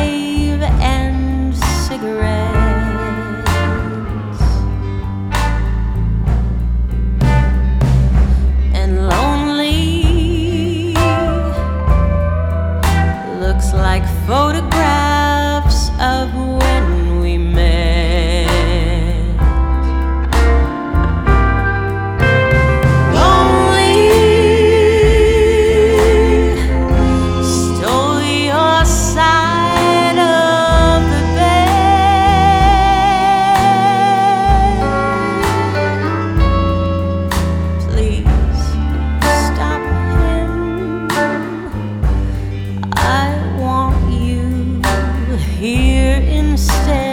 wave and cigarettes. And lonely looks like photographs of when we met. Lonely stole your side of the bed. Please stop him. I want you here instead.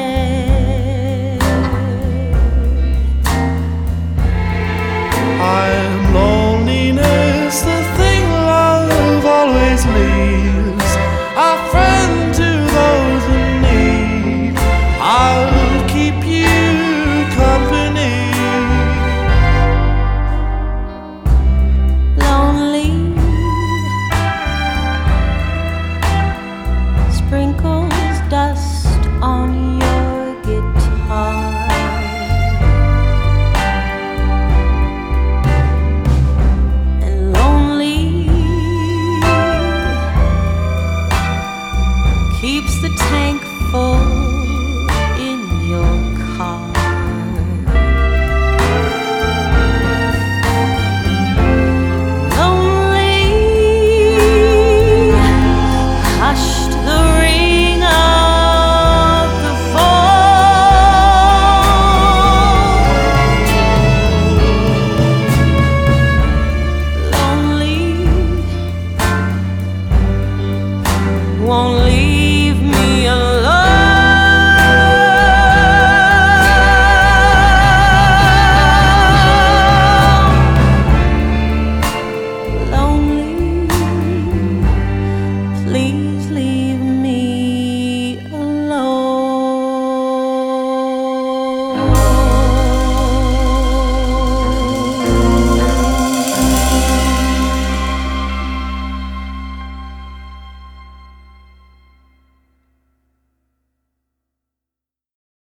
I'm loneliness, the thing love always leaves, a friend to those in need. I'll keep you company. Lonely sprinkles dust on your guitar. And lonely keeps the tank full in your car. Lonely hushed the ring of the fall. Lonely won't